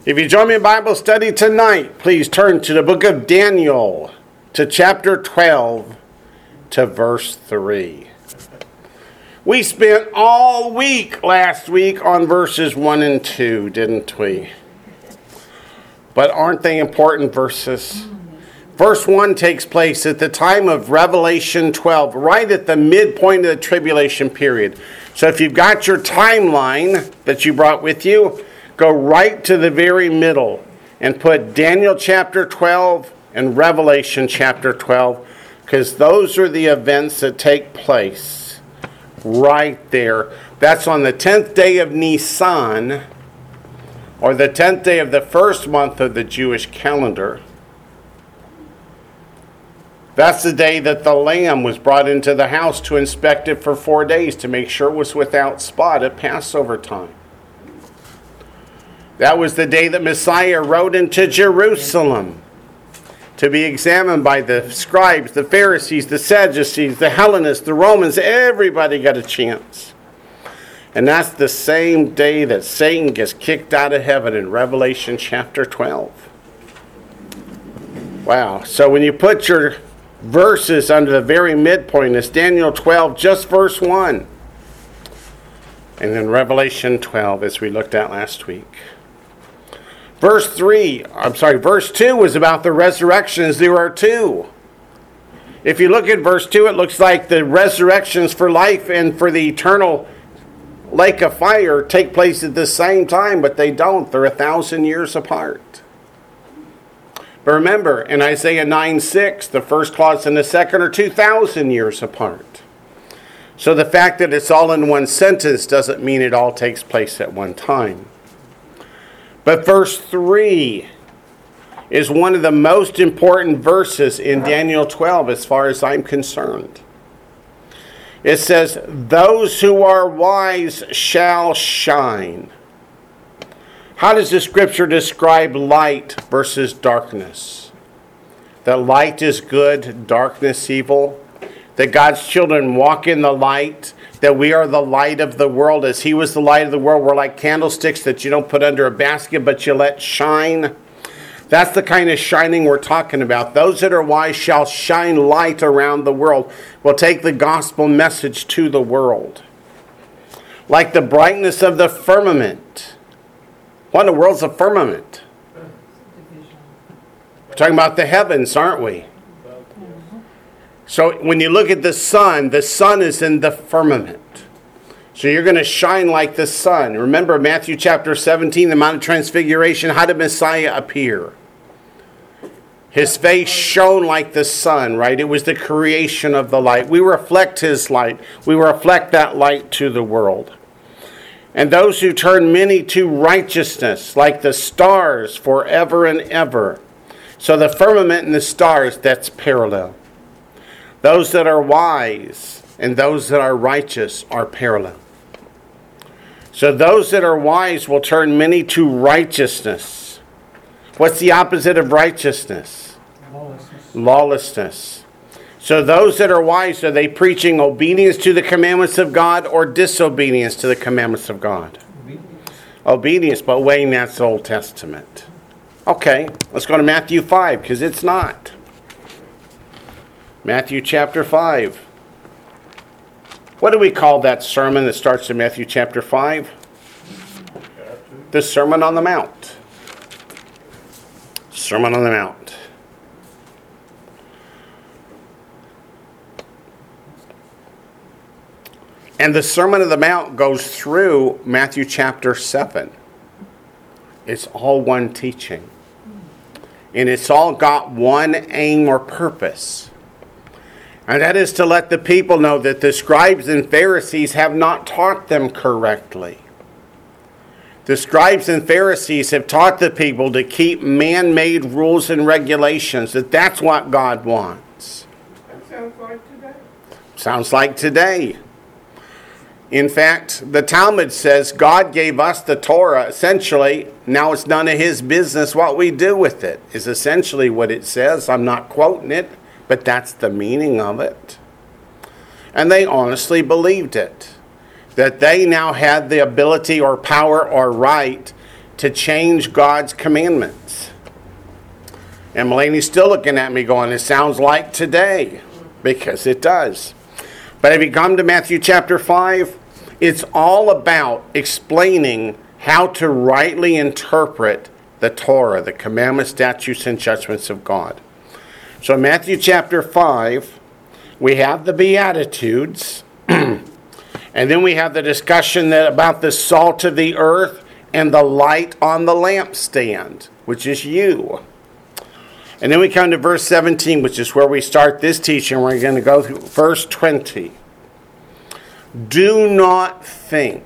If you join me in Bible study tonight, please turn to the book of Daniel, to chapter 12, to verse 3. We spent all week last week on verses 1 and 2, didn't we? But aren't they important verses? Verse 1 takes place at the time of Revelation 12, right at the midpoint of the tribulation period. So if you've got your timeline that you brought with you, go right to the very middle and put Daniel chapter 12 and Revelation chapter 12, because those are the events that take place right there. That's on the 10th day of Nisan, or the 10th day of the first month of the Jewish calendar. That's the day that the lamb was brought into the house to inspect it for 4 days to make sure it was without spot at Passover time. That was the day that Messiah rode into Jerusalem to be examined by the scribes, the Pharisees, the Sadducees, the Hellenists, the Romans. Everybody got a chance. And that's the same day that Satan gets kicked out of heaven in Revelation chapter 12. Wow. So when you put your verses under the very midpoint, it's Daniel 12, just verse 1. And then Revelation 12, as we looked at last week. Verse 2 was about the resurrections. There are two. If you look at verse 2, it looks like the resurrections for life and for the eternal lake of fire take place at the same time, but they don't. They're 1,000 years apart. But remember, in Isaiah 9:6, the first clause and the second are 2,000 years apart. So the fact that it's all in one sentence doesn't mean it all takes place at one time. But verse 3 is one of the most important verses in Daniel 12 as far as I'm concerned. It says, "Those who are wise shall shine." How does the scripture describe light versus darkness? That light is good, darkness evil. That God's children walk in the light. That we are the light of the world. As He was the light of the world, we're like candlesticks that you don't put under a basket, but you let shine. That's the kind of shining we're talking about. Those that are wise shall shine light around the world. Will take the gospel message to the world. Like the brightness of the firmament. What in the world's a firmament? We're talking about the heavens, aren't we? So when you look at the sun is in the firmament. So you're going to shine like the sun. Remember Matthew chapter 17, the Mount of Transfiguration. How did Messiah appear? His face shone like the sun, right? It was the creation of the light. We reflect His light. We reflect that light to the world. And those who turn many to righteousness, like the stars forever and ever. So the firmament and the stars, that's parallel. Those that are wise and those that are righteous are parallel. So those that are wise will turn many to righteousness. What's the opposite of righteousness? Lawlessness. So those that are wise, are they preaching obedience to the commandments of God or disobedience to the commandments of God? Obedience, but waiting, that's the Old Testament. Okay, let's go to Matthew 5, because it's not. Matthew chapter 5. What do we call that sermon that starts in Matthew chapter 5? The Sermon on the Mount. Sermon on the Mount. And the Sermon on the Mount goes through Matthew chapter 7. It's all one teaching. And it's all got one aim or purpose. And that is to let the people know that the scribes and Pharisees have not taught them correctly. The scribes and Pharisees have taught the people to keep man-made rules and regulations, that's what God wants. That sounds like today. Sounds like today. In fact, the Talmud says God gave us the Torah. Essentially, now it's none of His business what we do with it, is essentially what it says. I'm not quoting it, but that's the meaning of it. And they honestly believed it. That they now had the ability or power or right to change God's commandments. And Mulaney's still looking at me going, it sounds like today, because it does. But if you come to Matthew chapter 5, it's all about explaining how to rightly interpret the Torah, the commandments, statutes, and judgments of God. So in Matthew chapter 5, we have the Beatitudes, and then we have the discussion about the salt of the earth and the light on the lampstand, which is you. And then we come to verse 17, which is where we start this teaching. We're going to go through verse 20. Do not think.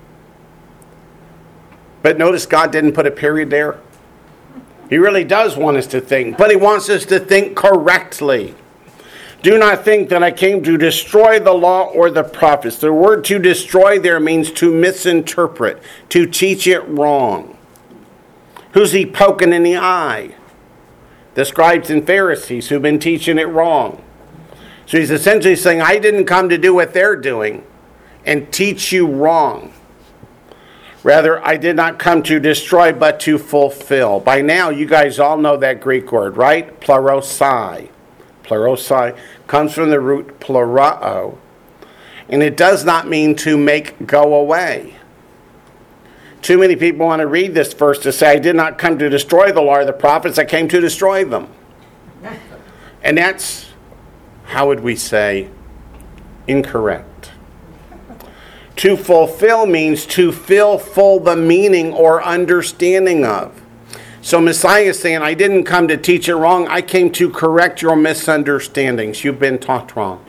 But notice God didn't put a period there. He really does want us to think, but he wants us to think correctly. Do not think that I came to destroy the law or the prophets. The word to destroy there means to misinterpret, to teach it wrong. Who's he poking in the eye? The scribes and Pharisees who've been teaching it wrong. So he's essentially saying, I didn't come to do what they're doing and teach you wrong. Rather, I did not come to destroy, but to fulfill. By now, you guys all know that Greek word, right? Plerosai. Plerosai comes from the root plerao, and it does not mean to make go away. Too many people want to read this verse to say, I did not come to destroy the law or the prophets, I came to destroy them. And that's, how would we say, incorrect. To fulfill means to fill full the meaning or understanding of. So Messiah is saying, I didn't come to teach it wrong. I came to correct your misunderstandings. You've been taught wrong.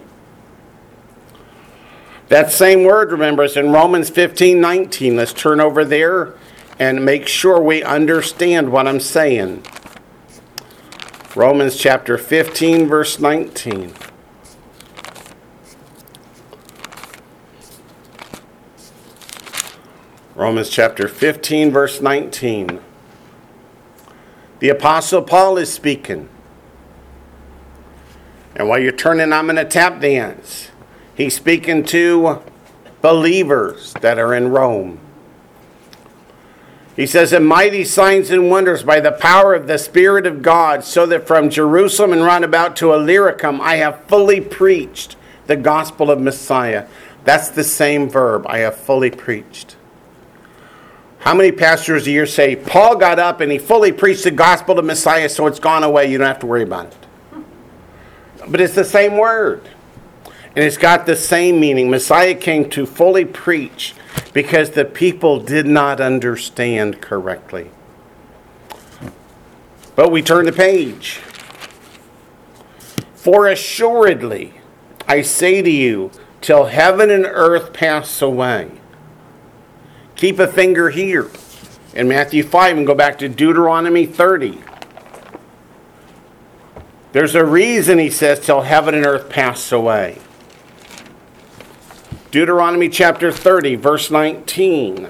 That same word, remember, is in Romans 15:19. Let's turn over there and make sure we understand what I'm saying. Romans chapter 15, verse 19. Romans chapter 15, verse 19. The Apostle Paul is speaking. And while you're turning, I'm going to tap dance. He's speaking to believers that are in Rome. He says, and mighty signs and wonders by the power of the Spirit of God, so that from Jerusalem and round about to Illyricum I have fully preached the gospel of Messiah. That's the same verb, I have fully preached. How many pastors a year say, Paul got up and he fully preached the gospel of Messiah, so it's gone away, you don't have to worry about it. But it's the same word. And it's got the same meaning. Messiah came to fully preach because the people did not understand correctly. But we turn the page. For assuredly, I say to you, till heaven and earth pass away. Keep a finger here in Matthew 5 and go back to Deuteronomy 30. There's a reason he says till heaven and earth pass away. Deuteronomy chapter 30, verse 19.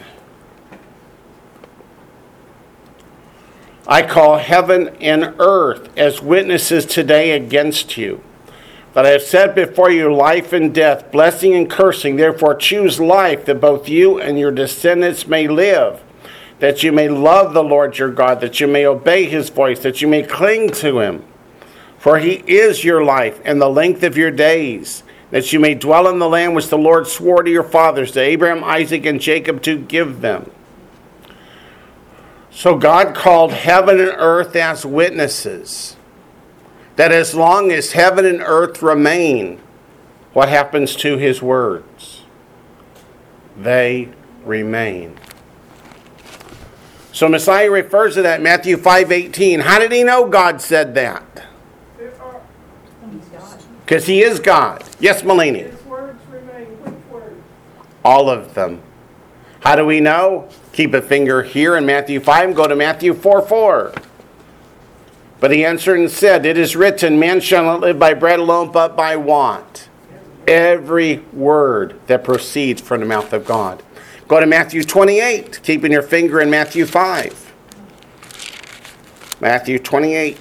I call heaven and earth as witnesses today against you, that I have set before you life and death, blessing and cursing. Therefore choose life, that both you and your descendants may live, that you may love the Lord your God, that you may obey his voice, that you may cling to him. For he is your life and the length of your days, that you may dwell in the land which the Lord swore to your fathers, to Abraham, Isaac, and Jacob, to give them. So God called heaven and earth as witnesses, that as long as heaven and earth remain, what happens to his words? They remain. So Messiah refers to that in Matthew 5:18. How did he know God said that? Because he is God. Yes, Mulaney. His words remain. Which words? All of them. How do we know? Keep a finger here in Matthew 5 and go to Matthew 4:4. But he answered and said, it is written, man shall not live by bread alone, but by what? Every word that proceeds from the mouth of God. Go to Matthew 28, keeping your finger in Matthew 5. Matthew 28.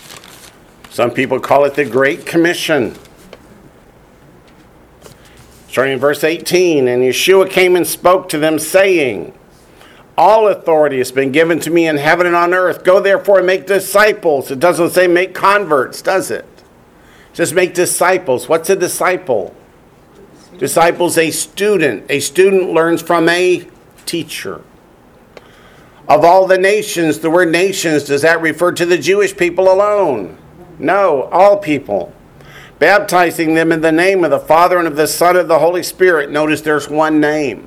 Some people call it the Great Commission. Starting in verse 18, and Yeshua came and spoke to them, saying, all authority has been given to me in heaven and on earth. Go therefore and make disciples. It doesn't say make converts, does it? Just make disciples. What's a disciple? Disciple's a student. A student learns from a teacher. Of all the nations, the word nations, does that refer to the Jewish people alone? No, all people. Baptizing them in the name of the Father and of the Son and of the Holy Spirit. Notice there's one name.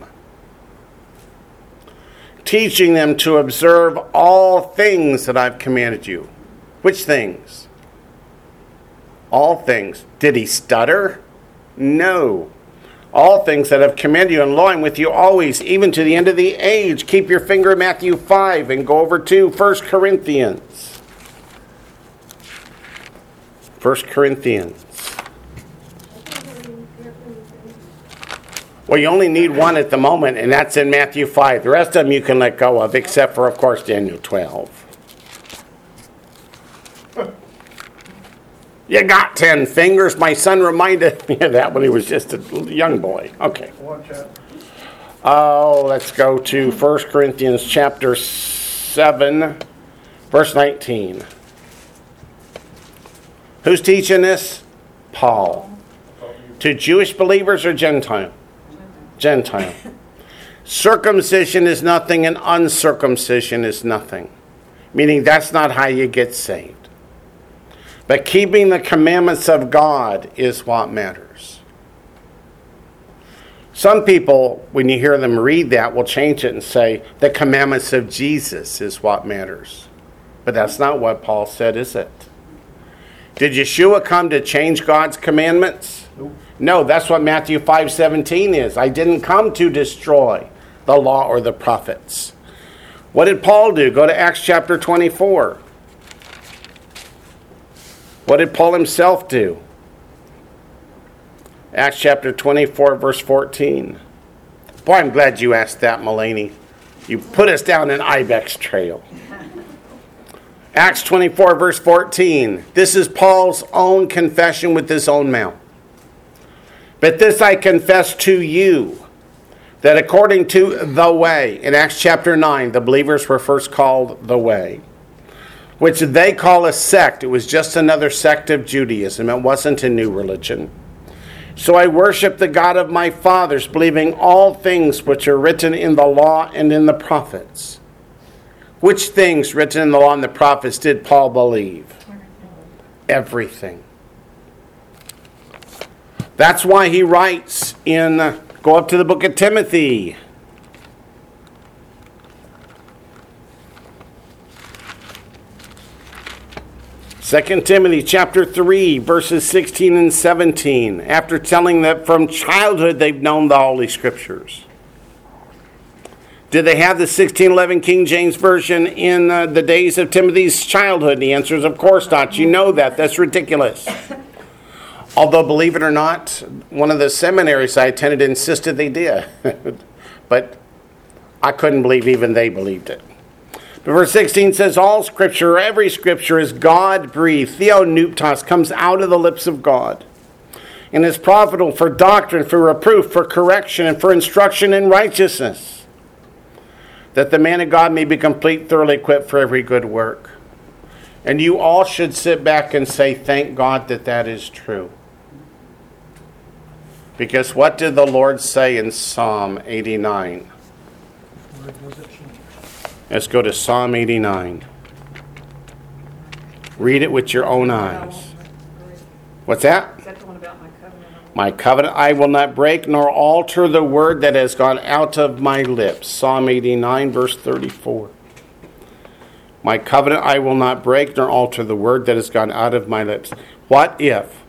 Teaching them to observe all things that I've commanded you. Which things? All things. Did he stutter? No. All things that I've commanded you, and lo, I'm with you always, even to the end of the age. Keep your finger in Matthew 5 and go over to 1 Corinthians. 1 Corinthians. Well, you only need one at the moment, and that's in Matthew 5. The rest of them you can let go of, except for, of course, Daniel 12. You got 10 fingers. My son reminded me of that when he was just a young boy. Okay. Oh, let's go to 1 Corinthians chapter 7, verse 19. Who's teaching this? Paul. To Jewish believers or Gentile? Gentile. Circumcision is nothing and uncircumcision is nothing. Meaning that's not how you get saved. But keeping the commandments of God is what matters. Some people, when you hear them read that, will change it and say, the commandments of Jesus is what matters. But that's not what Paul said, is it? Did Yeshua come to change God's commandments? Nope. No, that's what Matthew 5:17 is. I didn't come to destroy the law or the prophets. What did Paul do? Go to Acts chapter 24. What did Paul himself do? Acts chapter 24, verse 14. Boy, I'm glad you asked that, Mulaney. You put us down an ibex trail. Acts 24, verse 14. This is Paul's own confession with his own mouth. But this I confess to you, that according to the way, in Acts chapter 9, the believers were first called the way, which they call a sect. It was just another sect of Judaism. It wasn't a new religion. So I worship the God of my fathers, believing all things which are written in the law and in the prophets. Which things written in the law and the prophets did Paul believe? Everything. That's why he writes in, go up to the book of Timothy. Second Timothy chapter 3, verses 16 and 17. After telling that from childhood they've known the Holy Scriptures. Did they have the 1611 King James Version in the days of Timothy's childhood? And the answer is, of course not. You know that. That's ridiculous. Although, believe it or not, one of the seminaries I attended insisted they did. But I couldn't believe even they believed it. But verse 16 says, all Scripture, or every Scripture, is God-breathed. Theopneustos, comes out of the lips of God. And is profitable for doctrine, for reproof, for correction, and for instruction in righteousness, that the man of God may be complete, thoroughly equipped for every good work. And you all should sit back and say, thank God that that is true. Because what did the Lord say in Psalm 89? Let's go to Psalm 89. Read it with your own eyes. What's that? Is that the one about my covenant? My covenant I will not break, nor alter the word that has gone out of my lips. Psalm 89, verse 34. My covenant I will not break, nor alter the word that has gone out of my lips. What if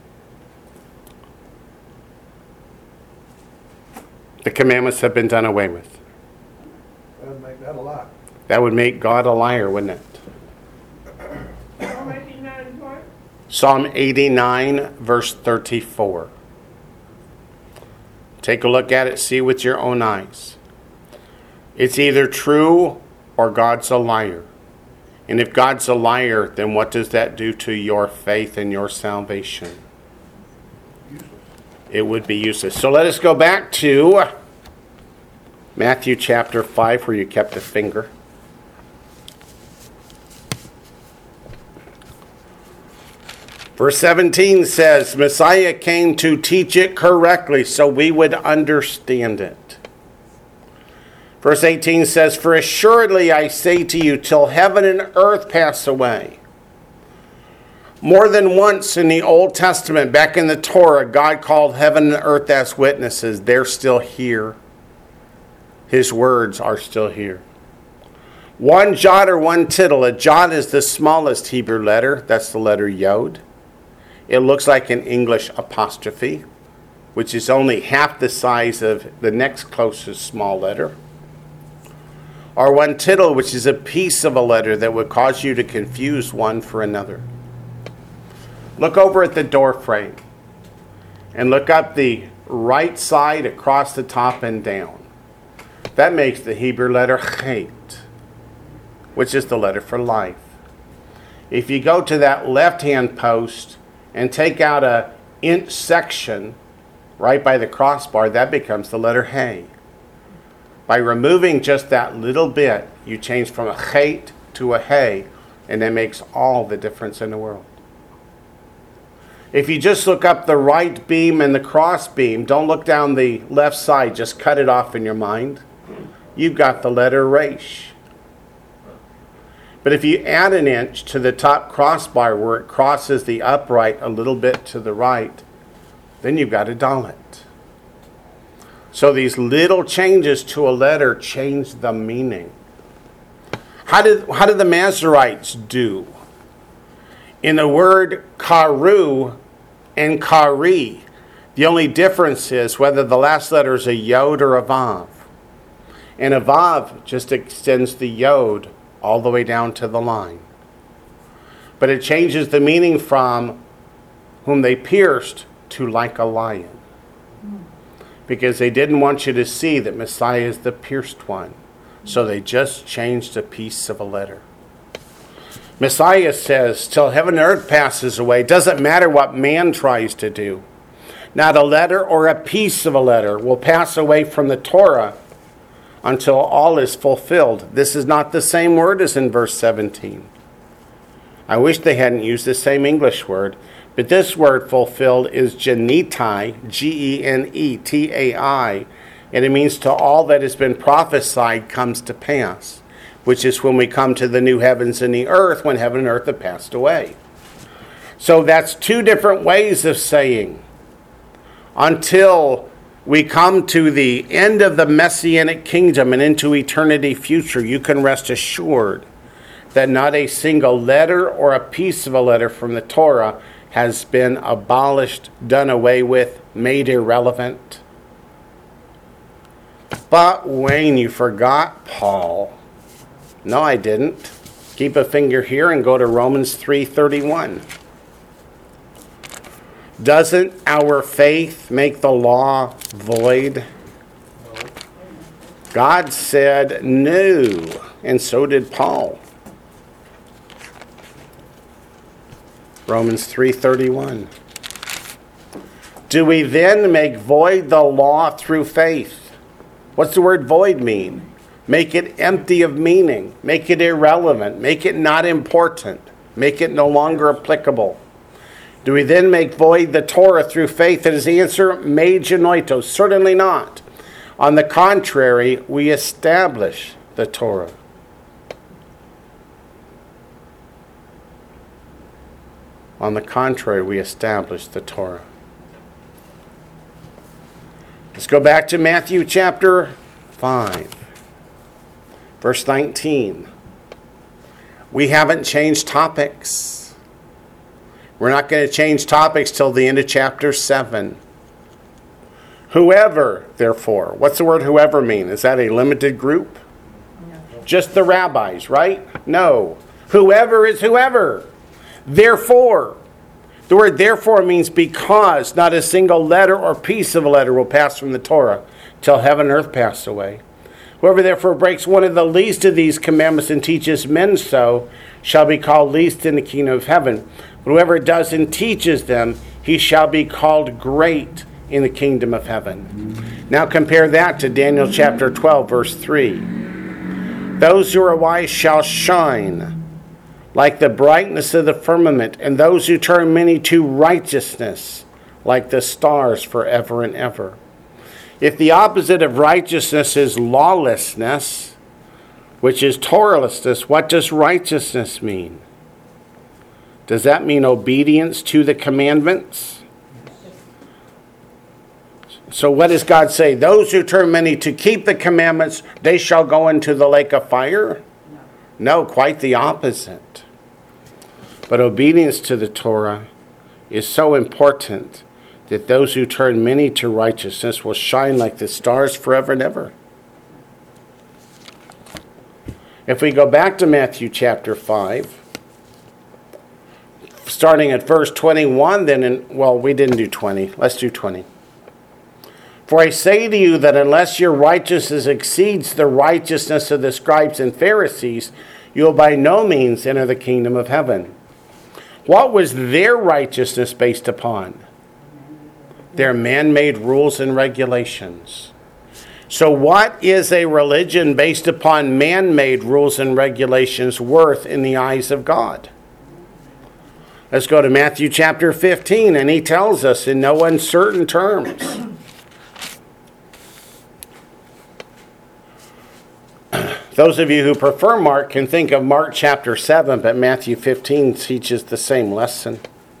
the commandments have been done away with? That would make that a lie. That would make God a liar, wouldn't it? Psalm 89 what? Psalm 89, verse 34. Take a look at it, see with your own eyes. It's either true or God's a liar. And if God's a liar, then what does that do to your faith and your salvation? it would be useless. So let us go back to Matthew chapter 5, where you kept a finger. Verse 17 says, Messiah came to teach it correctly so we would understand it. Verse 18 says, For assuredly I say to you, till heaven and earth pass away. More than once in the Old Testament, back in the Torah, God called heaven and earth as witnesses. They're still here. His words are still here. One jot or one tittle. A jot is the smallest Hebrew letter. That's the letter Yod. It looks like an English apostrophe, which is only half the size of the next closest small letter. Or one tittle, which is a piece of a letter that would cause you to confuse one for another. Look over at the door frame and look up the right side across the top and down. That makes the Hebrew letter Chet, which is the letter for life. If you go to that left-hand post and take out an inch section right by the crossbar, that becomes the letter Hey. By removing just that little bit, you change from a Chet to a Hey, and that makes all the difference in the world. If you just look up the right beam and the cross beam, don't look down the left side, just cut it off in your mind, you've got the letter Resh. But if you add an inch to the top crossbar where it crosses the upright a little bit to the right, then you've got a Dalet. So these little changes to a letter change the meaning. How did the Masoretes do? In the word karu and kari, the only difference is whether the last letter is a yod or a vav. And a vav just extends the yod all the way down to the line. But it changes the meaning from whom they pierced to like a lion. Because they didn't want you to see that Messiah is the pierced one. So they just changed a piece of a letter. Messiah says, till heaven and earth passes away, it doesn't matter what man tries to do. Not a letter or a piece of a letter will pass away from the Torah until all is fulfilled. This is not the same word as in verse 17. I wish they hadn't used the same English word, but this word fulfilled is genetai, Genetai, and it means to all that has been prophesied comes to pass, which is when we come to the new heavens and the earth, when heaven and earth have passed away. So that's two different ways of saying, until we come to the end of the Messianic kingdom and into eternity future, you can rest assured that not a single letter or a piece of a letter from the Torah has been abolished, done away with, made irrelevant. But Wayne, you forgot Paul. No, I didn't. Keep a finger here and go to Romans 3:31. Doesn't our faith make the law void? God said no, and so did Paul. Romans 3:31. Do we then make void the law through faith? What's the word void mean? Make it empty of meaning. Make it irrelevant. Make it not important. Make it no longer applicable. Do we then make void the Torah through faith? And his answer, me genoito, certainly not. On the contrary, we establish the Torah. On the contrary, we establish the Torah. Let's go back to Matthew chapter 5, verse 19. We haven't changed topics. We're not going to change topics till the end of chapter 7. Whoever, therefore, what's the word whoever mean? Is that a limited group? No. Just the rabbis, right? No. Whoever is whoever. Therefore. The word therefore means because not a single letter or piece of a letter will pass from the Torah till heaven and earth pass away. Whoever therefore breaks one of the least of these commandments and teaches men so shall be called least in the kingdom of heaven. But whoever does and teaches them, he shall be called great in the kingdom of heaven. Now compare that to Daniel chapter 12, verse 3. Those who are wise shall shine like the brightness of the firmament, and those who turn many to righteousness like the stars forever and ever. If the opposite of righteousness is lawlessness, which is Torahlessness, what does righteousness mean? Does that mean obedience to the commandments? So what does God say? Those who turn many to keep the commandments, they shall go into the lake of fire? No, quite the opposite. But obedience to the Torah is so important that those who turn many to righteousness will shine like the stars forever and ever. If we go back to Matthew chapter 5, starting at verse 21, we didn't do 20. Let's do 20. For I say to you that unless your righteousness exceeds the righteousness of the scribes and Pharisees, you will by no means enter the kingdom of heaven. What was their righteousness based upon? Their man-made rules and regulations. So what is a religion based upon man-made rules and regulations worth in the eyes of God? Let's go to Matthew chapter 15, and he tells us in no uncertain terms. Those of you who prefer Mark can think of Mark chapter 7, but Matthew 15 teaches the same lesson.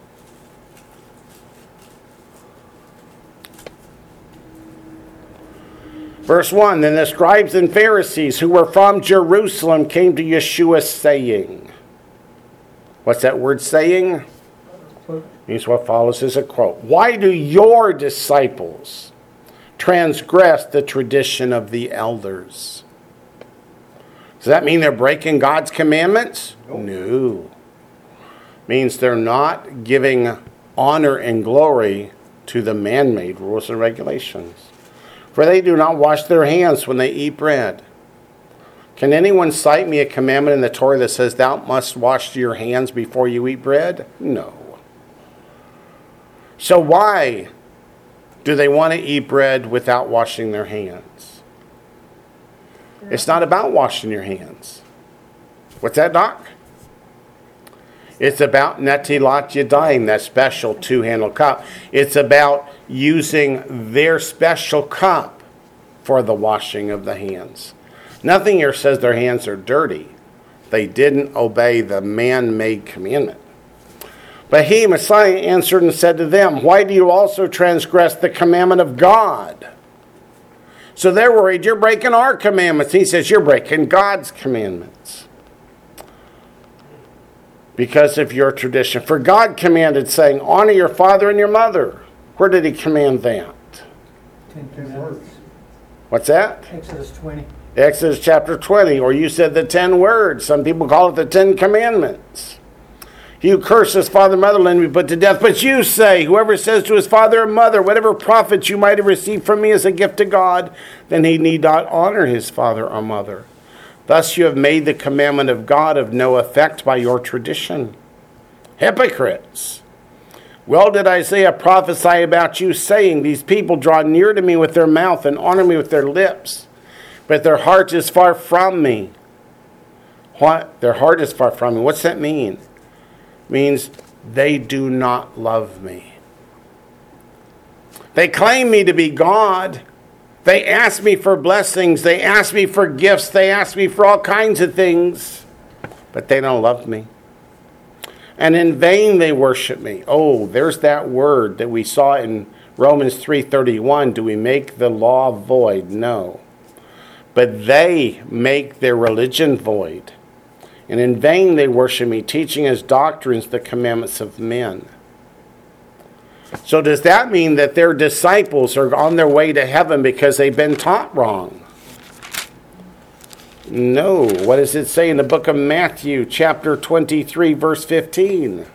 Verse 1, Then the scribes and Pharisees who were from Jerusalem came to Yeshua saying. What's that word saying? Means what follows is a quote. Why do your disciples transgress the tradition of the elders? Does that mean they're breaking God's commandments? No. Means they're not giving honor and glory to the man-made rules and regulations. For they do not wash their hands when they eat bread. Can anyone cite me a commandment in the Torah that says thou must wash your hands before you eat bread? No. So why do they want to eat bread without washing their hands? It's not about washing your hands. What's that, Doc? It's about netilat yadayim, that special two-handled cup. It's about using their special cup for the washing of the hands. Nothing here says their hands are dirty. They didn't obey the man-made commandment. But he, Messiah, answered and said to them, Why do you also transgress the commandment of God? So they're worried, you're breaking our commandments. He says, you're breaking God's commandments. Because of your tradition. For God commanded, saying, honor your father and your mother. Where did he command that? 10 Commandments. What's that? Exodus 20. Exodus chapter 20. Or you said the 10 words. Some people call it the 10 Commandments. He who curses father and mother will be put to death. But you say, whoever says to his father or mother, whatever profit you might have received from me as a gift to God, then he need not honor his father or mother. Thus you have made the commandment of God of no effect by your tradition. Hypocrites! Well did Isaiah prophesy about you, saying, these people draw near to me with their mouth and honor me with their lips, but their heart is far from me. What? Their heart is far from me. What's that mean? It means they do not love me. They claim me to be God. They ask me for blessings. They ask me for gifts. They ask me for all kinds of things. But they don't love me. And in vain they worship me. Oh, there's that word that we saw in Romans 3:31. Do we make the law void? No. But they make their religion void. And in vain they worship me, teaching as doctrines the commandments of men. So does that mean that their disciples are on their way to heaven because they've been taught wrong? No. What does it say in the book of Matthew, chapter 23, verse 15?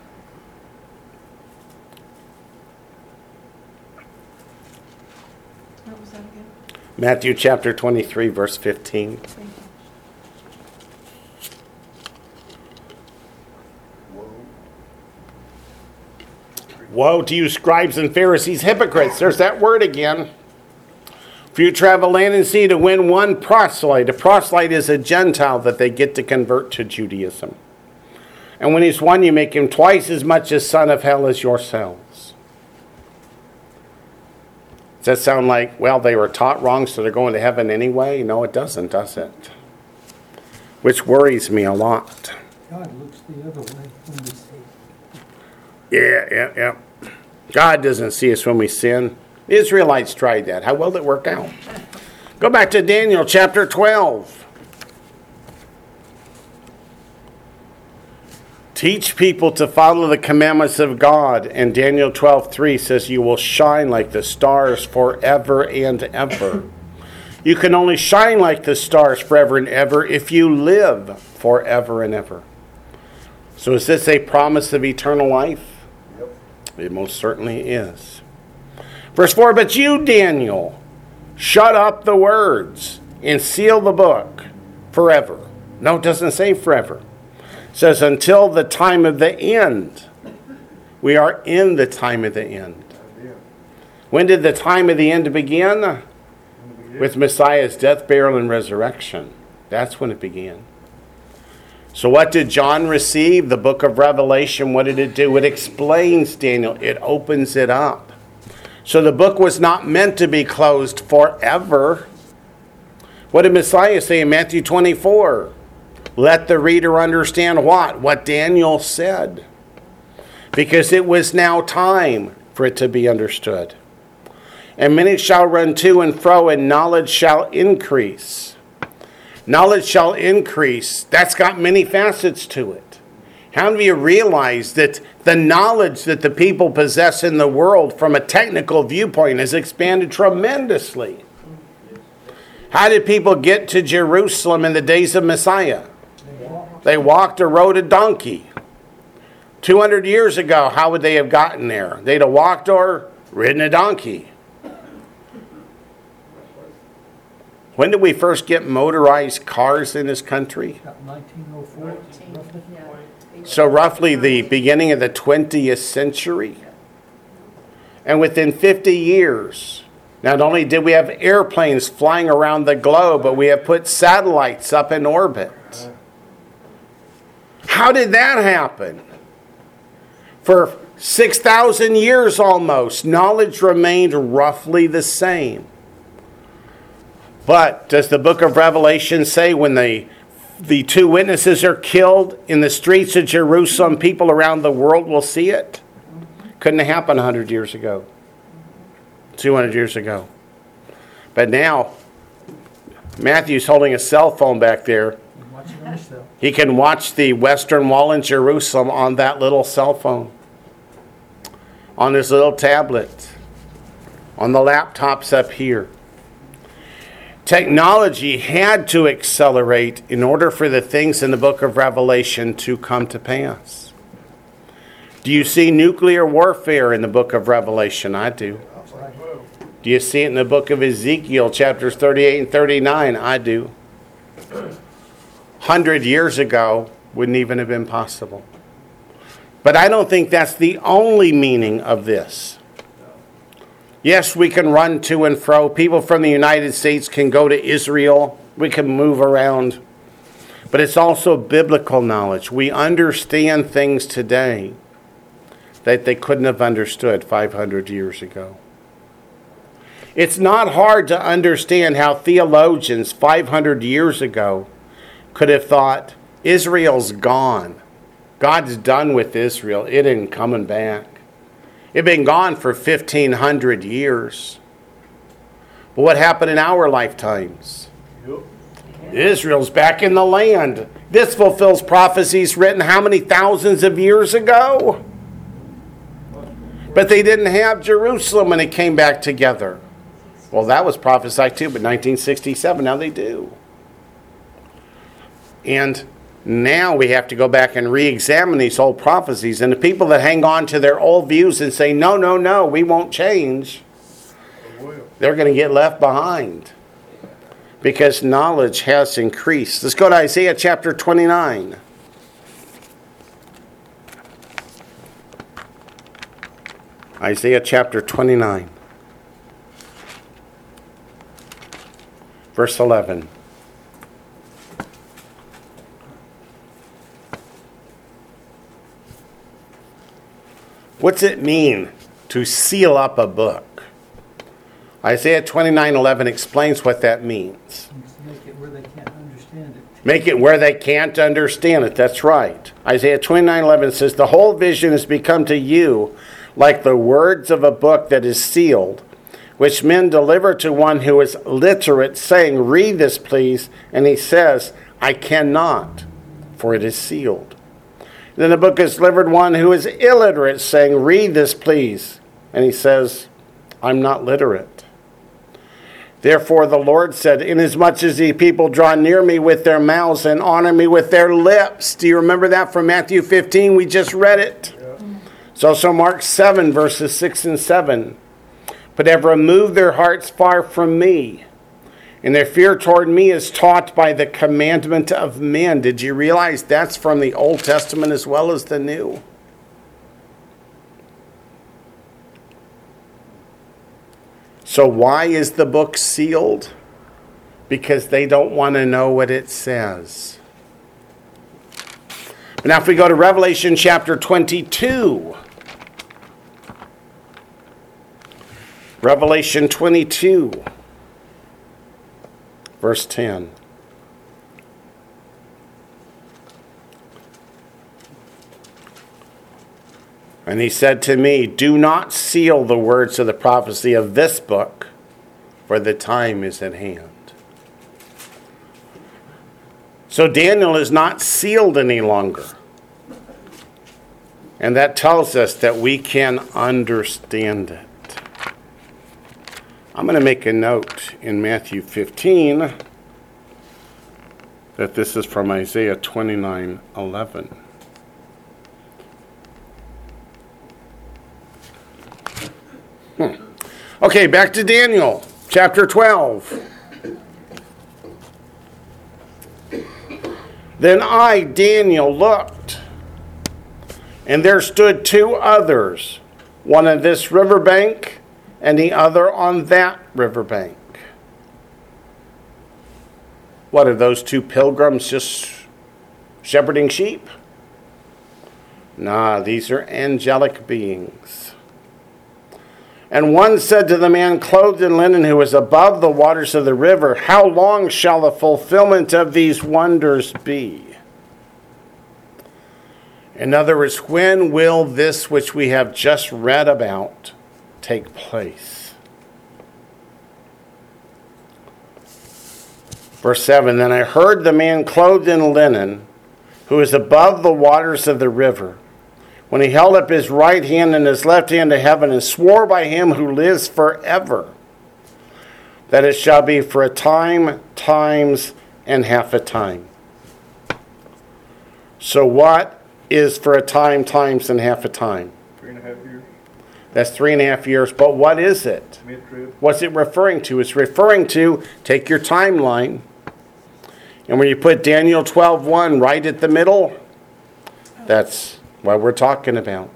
What was that again? Matthew chapter 23, verse 15. Thank you. Woe to you, scribes and Pharisees, hypocrites. There's that word again. For you travel land and sea to win one proselyte. A proselyte is a Gentile that they get to convert to Judaism. And when he's won, you make him twice as much a son of hell as yourselves. Does that sound like, well, they were taught wrong, so they're going to heaven anyway? No, it doesn't, does it? Which worries me a lot. God looks the other way when we say. Yeah. God doesn't see us when we sin. The Israelites tried that. How well did it work out? Go back to Daniel chapter 12. Teach people to follow the commandments of God. And Daniel 12:3 says, you will shine like the stars forever and ever. You can only shine like the stars forever and ever if you live forever and ever. So is this a promise of eternal life? Yep. It most certainly is. Verse 4, but you, Daniel, shut up the words and seal the book forever. No, it doesn't say forever. It says until the time of the end. We are in the time of the end. When did the time of the end begin? With Messiah's death, burial, and resurrection. That's when it began. So what did John receive? The book of Revelation. What did it do? It explains Daniel. It opens it up. So the book was not meant to be closed forever. What did Messiah say in Matthew 24? Let the reader understand what? What Daniel said. Because it was now time for it to be understood. And many shall run to and fro, and knowledge shall increase. Knowledge shall increase. That's got many facets to it. How do you realize that the knowledge that the people possess in the world from a technical viewpoint has expanded tremendously? How did people get to Jerusalem in the days of Messiah? They walked or rode a donkey. 200 years ago, how would they have gotten there? They'd have walked or ridden a donkey. When did we first get motorized cars in this country? 1904. So roughly the beginning of the 20th century. And within 50 years, not only did we have airplanes flying around the globe, but we have put satellites up in orbit. How did that happen? For 6,000 years almost, knowledge remained roughly the same. But does the book of Revelation say when the two witnesses are killed in the streets of Jerusalem, people around the world will see it? Couldn't have happened 100 years ago. 200 years ago. But now, Matthew's holding a cell phone back there. He can watch the Western Wall in Jerusalem on that little cell phone. On his little tablet. On the laptops up here. Technology had to accelerate in order for the things in the book of Revelation to come to pass. Do you see nuclear warfare in the book of Revelation? I do. Do you see it in the book of Ezekiel, chapters 38 and 39? I do. 100 years ago, wouldn't even have been possible. But I don't think that's the only meaning of this. Yes, we can run to and fro. People from the United States can go to Israel. We can move around. But it's also biblical knowledge. We understand things today that they couldn't have understood 500 years ago. It's not hard to understand how theologians 500 years ago could have thought, Israel's gone. God's done with Israel. It ain't coming back. It had been gone for 1,500 years. But what happened in our lifetimes? Israel's back in the land. This fulfills prophecies written how many thousands of years ago? But they didn't have Jerusalem when it came back together. Well, that was prophesied too, but 1967, now they do. And now we have to go back and re-examine these old prophecies. And the people that hang on to their old views and say, no, we won't change, they're going to get left behind. Because knowledge has increased. Let's go to Isaiah chapter 29. Isaiah chapter 29, verse 11. What's it mean to seal up a book? Isaiah 29:11 explains what that means. Make it where they can't understand it. Make it where they can't understand it. That's right. Isaiah 29:11 says, "The whole vision has become to you like the words of a book that is sealed, which men deliver to one who is literate, saying, 'Read this, please.' And he says, 'I cannot, for it is sealed.' Then the book is delivered one who is illiterate, saying, 'Read this, please.' And he says, 'I'm not literate.' Therefore the Lord said, 'Inasmuch as the people draw near me with their mouths and honor me with their lips.'" Do you remember that from Matthew 15? We just read it. It's also Mark 7, verses 6 and 7. "But have removed their hearts far from me, and their fear toward me is taught by the commandment of men." Did you realize that's from the Old Testament as well as the New? So why is the book sealed? Because they don't want to know what it says. But now if we go to Revelation chapter 22. Revelation 22, verse 10. "And he said to me, 'Do not seal the words of the prophecy of this book, for the time is at hand.'" So Daniel is not sealed any longer. And that tells us that we can understand it. I'm going to make a note in Matthew 15 that this is from Isaiah 29:11. Okay, back to Daniel, chapter 12. "Then I, Daniel, looked, and there stood two others, one on this riverbank and the other on that riverbank." What are those two pilgrims, just shepherding sheep? Nah, these are angelic beings. "And one said to the man clothed in linen who was above the waters of the river, 'How long shall the fulfillment of these wonders be?'" In other words, when will this which we have just read about take place? Verse 7, "Then I heard the man clothed in linen, who is above the waters of the river, when he held up his right hand and his left hand to heaven, and swore by him who lives forever, that it shall be for a time, times, and half a time." So what is for a time, times, and half a time? 3.5 years. That's 3.5 years. But what is it? Mid-trib. What's it referring to? It's referring to, take your timeline, and when you put Daniel 12:1 right at the middle, that's what we're talking about.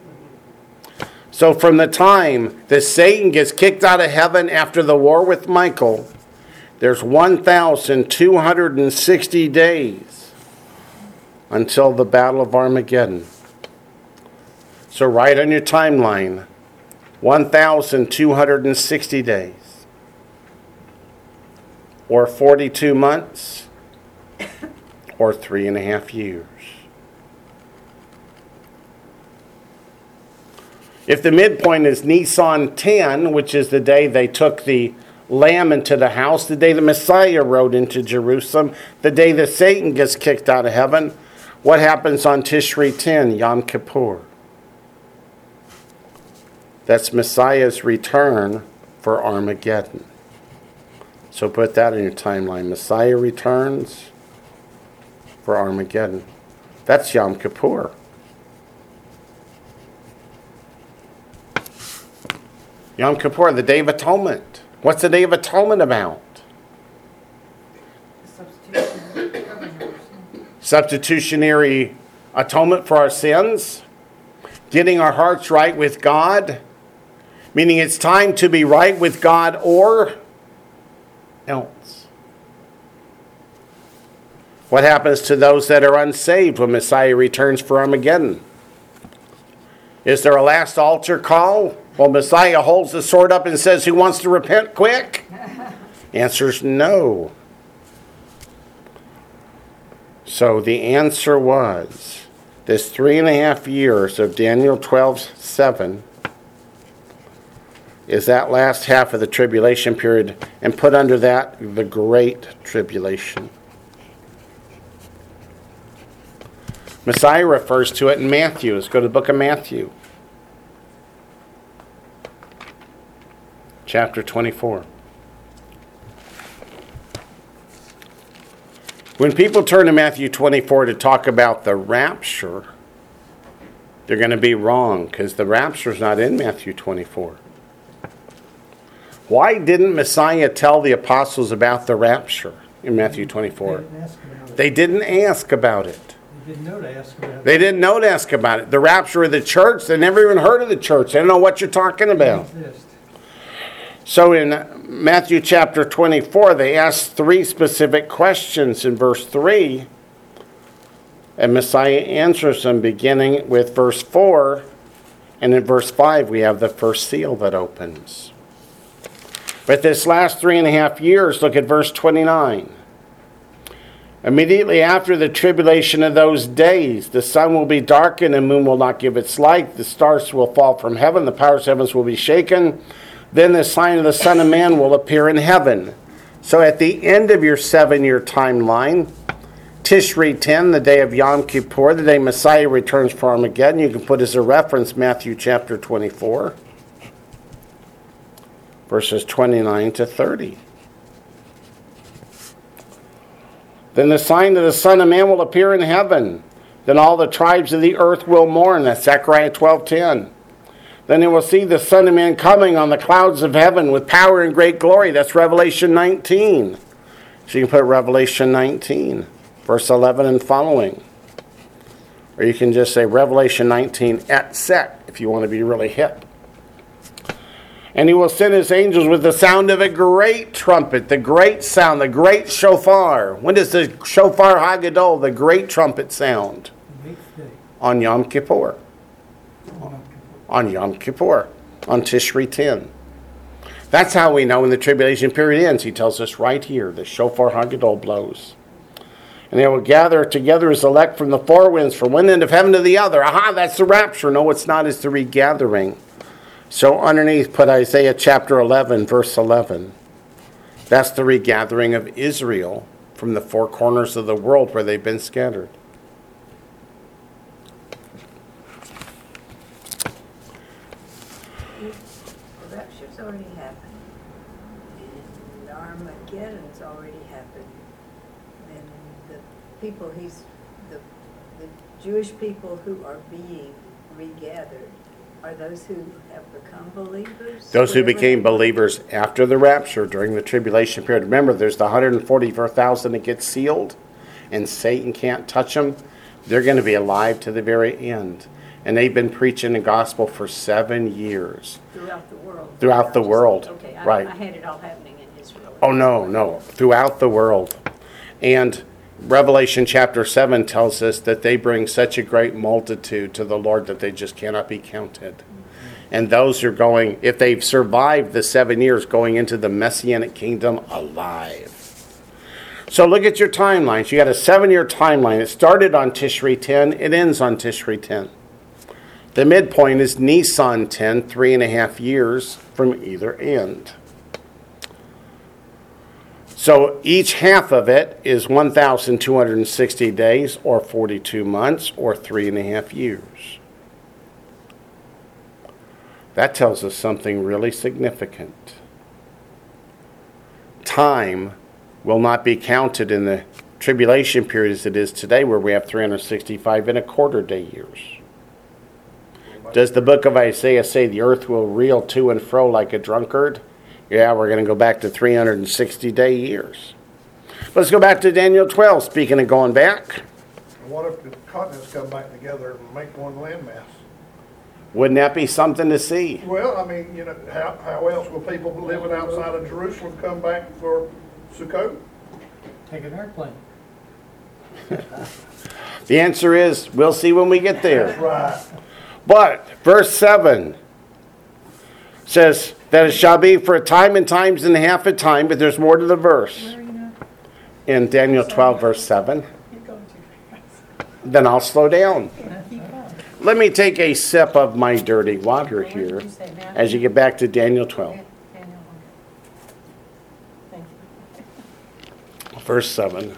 So from the time that Satan gets kicked out of heaven after the war with Michael, there's 1,260 days until the Battle of Armageddon. So right on your timeline, 1,260 days. Or 42 months, or 3.5 years. If the midpoint is Nisan 10, which is the day they took the lamb into the house, the day the Messiah rode into Jerusalem, the day that Satan gets kicked out of heaven, what happens on Tishri 10, Yom Kippur? That's Messiah's return for Armageddon. So put that in your timeline. Messiah returns for Armageddon. That's Yom Kippur. Yom Kippur, the Day of Atonement. What's the Day of Atonement about? Substitutionary atonement for our sins. Getting our hearts right with God. Meaning it's time to be right with God or else. What happens to those that are unsaved when Messiah returns for Armageddon? Is there a last altar call? Well, Messiah holds the sword up and says, who wants to repent quick? Answer's no. So the answer was, this 3.5 years of Daniel 12:7 is that last half of the tribulation period, and put under that the Great Tribulation. Messiah refers to it in Matthew. Let's go to the book of Matthew. Chapter 24. When people turn to Matthew 24 to talk about the rapture, they're going to be wrong, because the rapture is not in Matthew 24. Why didn't Messiah tell the apostles about the rapture in Matthew 24? They didn't ask about it. They didn't know to ask about it. They didn't know to ask about it. The rapture of the church, they never even heard of the church. They don't know what you're talking about. So in Matthew chapter 24, they asked 3 specific questions in verse 3. And Messiah answers them beginning with verse 4. And in verse 5, we have the first seal that opens. But this last 3.5 years, look at verse 29. Immediately after the tribulation of those days, the sun will be darkened, and the moon will not give its light. The stars will fall from heaven. The powers of heavens will be shaken. Then the sign of the Son of Man will appear in heaven. So at the end of your 7-year timeline, Tishri 10, the day of Yom Kippur, the day Messiah returns for Armageddon, you can put as a reference Matthew chapter 24, verses 29 to 30. Then the sign of the Son of Man will appear in heaven. Then all the tribes of the earth will mourn. That's Zechariah 12:10. Then they will see the Son of Man coming on the clouds of heaven with power and great glory. That's Revelation 19. So you can put Revelation 19, verse 11 and following. Or you can just say Revelation 19 et sec if you want to be really hip. And he will send his angels with the sound of a great trumpet, the great sound, the great shofar. When does the shofar hagadol, the great trumpet, sound? On Yom Kippur. On Yom Kippur. On Tishri 10. That's how we know when the tribulation period ends. He tells us right here, the shofar hagadol blows. And they will gather together as elect from the four winds, from one end of heaven to the other. Aha, that's the rapture. No, it's not. It's the regathering. So underneath, put Isaiah chapter 11, verse 11. That's the regathering of Israel from the four corners of the world where they've been scattered. The rapture's already happened. And Armageddon's already happened. And the people the Jewish people who are being regathered are those who have become believers? Those who became believers after the rapture during the tribulation period. Remember, there's the 144,000 that get sealed, and Satan can't touch them. They're going to be alive to the very end. And they've been preaching the gospel for 7 years. Throughout the world. Throughout the world. Okay, right. I had it all happening in Israel. Oh, no. Throughout the world. And Revelation chapter 7 tells us that they bring such a great multitude to the Lord that they just cannot be counted. And those are going, if they've survived the 7 years, going into the Messianic kingdom alive. So look at your timelines. You got a 7-year timeline. It started on Tishri 10. It ends on Tishri 10. The midpoint is Nisan 10, 3.5 years from either end. So each half of it is 1,260 days, or 42 months, or 3.5 years. That tells us something really significant. Time will not be counted in the tribulation period as it is today, where we have 365.25 day years. Does the book of Isaiah say the earth will reel to and fro like a drunkard? Yeah, we're going to go back to 360-day years. Let's go back to Daniel 12, speaking of going back. And what if the continents come back together and make one landmass? Wouldn't that be something to see? Well, I mean, how else will people living outside of Jerusalem come back for Sukkot? Take an airplane. The answer is, we'll see when we get there. Right. But verse 7 says that it shall be for a time and times and half a time, but there's more to the verse. Where are you now? In Daniel 12, verse 7. You're going too fast. Then I'll slow down. Keep going. Let me take a sip of my dirty water What here did you say, Matthew? as you get back to Daniel 12, Daniel, okay. Thank you. verse 7.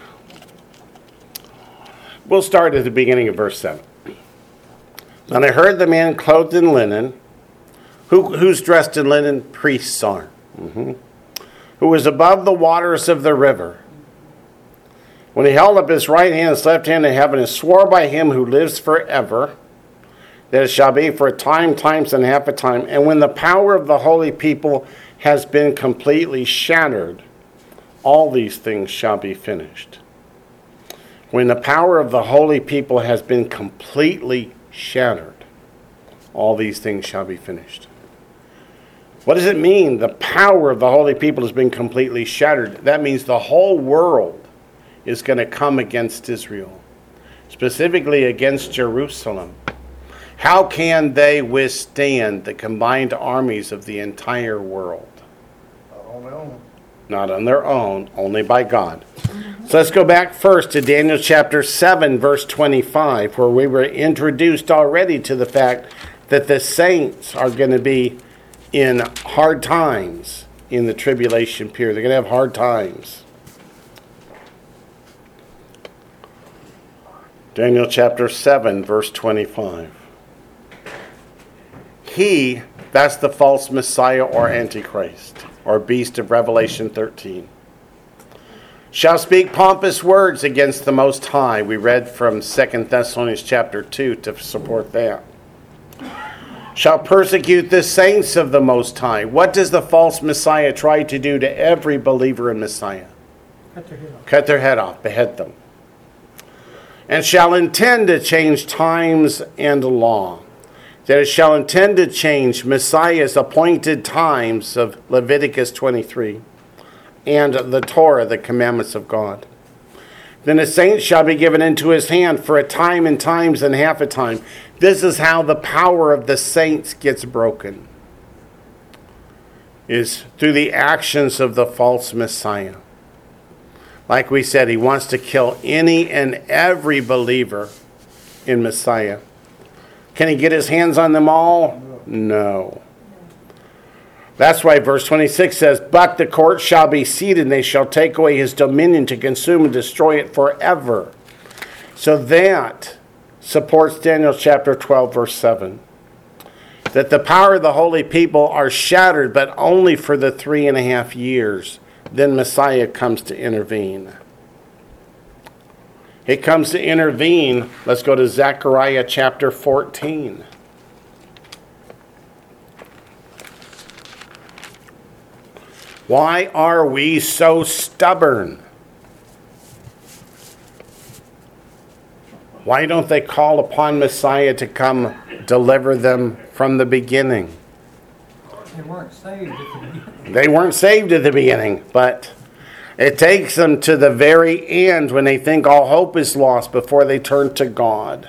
We'll start at the beginning of verse 7. Then I heard the man clothed in linen, who's dressed in linen? Priests are. Who was above the waters of the river. When he held up his right hand and his left hand in heaven and swore by him who lives forever, that it shall be for a time, times, and half a time. And when the power of the holy people has been completely shattered, all these things shall be finished. When the power of the holy people has been completely shattered, all these things shall be finished. What does it mean? The power of the holy people has been completely shattered. That means the whole world is going to come against Israel, specifically against Jerusalem. How can they withstand the combined armies of the entire world? I don't know. Not on their own, only by God. So let's go back first to Daniel chapter 7, verse 25, where we were introduced already to the fact that the saints are going to be in hard times in the tribulation period. They're going to have hard times. Daniel chapter 7, verse 25. He, that's the false Messiah or Antichrist, or beast of Revelation 13, shall speak pompous words against the Most High. We read from 2 Thessalonians chapter 2 to support that. Shall persecute the saints of the Most High. What does the false Messiah try to do to every believer in Messiah? Cut their head off. Cut their head off, behead them. And shall intend to change times and law. That it shall intend to change Messiah's appointed times of Leviticus 23 and the Torah, the commandments of God. Then the saints shall be given into his hand for a time and times and half a time. This is how the power of the saints gets broken, is through the actions of the false Messiah. Like we said, he wants to kill any and every believer in Messiah. Can he get his hands on them all? No. That's why verse 26 says, but the court shall be seated, and they shall take away his dominion to consume and destroy it forever. So that supports Daniel chapter 12, verse 7. That the power of the holy people are shattered, but only for the 3.5 years. Then Messiah comes to intervene. He comes to intervene. Let's go to Zechariah chapter 14. Why are we so stubborn? Why don't they call upon Messiah to come deliver them from the beginning? They weren't saved at the beginning. They weren't saved at the beginning, but it takes them to the very end when they think all hope is lost before they turn to God.